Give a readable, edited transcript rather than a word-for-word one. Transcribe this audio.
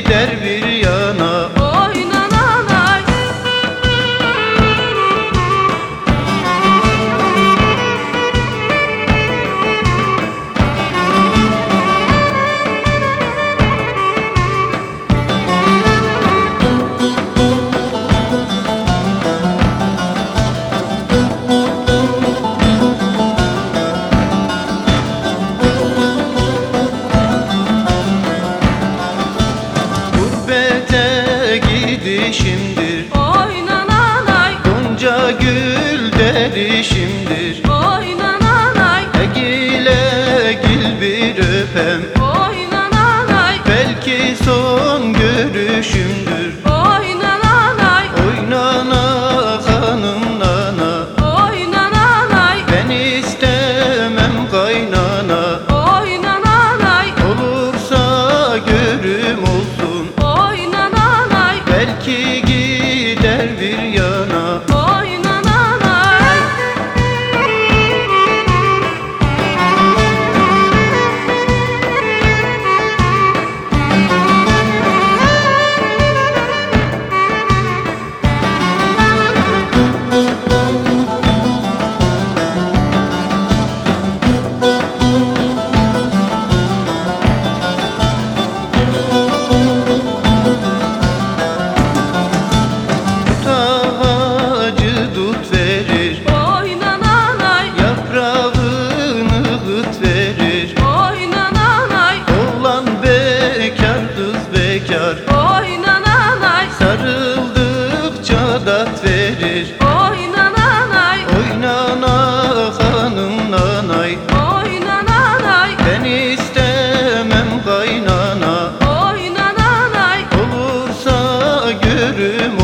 gider bir yana. Oynananay. Gurbete gidişimdir, Oynananay. gonca gül derişimdir. Oynananay. Egile gil bir öpem, Oynananay. belki son görüşümdür. Oynananay. Oynana hanım nana, Oynananay. ben istemem kaynana. Oynananay. Olursa görüm olsun, Oynananay. belki gider bir yana. Oynananay. Tut ağacı dut verir, Oynananay. yaprağını hıt verir. Oynananay. Oğlan bekar, kız bekar, Oynananay. sarıldıkça dat verir. Oynananay. Oynana hanım nanay, Oynananay. ben istemem kaynana. Oynananay. Olursa görüm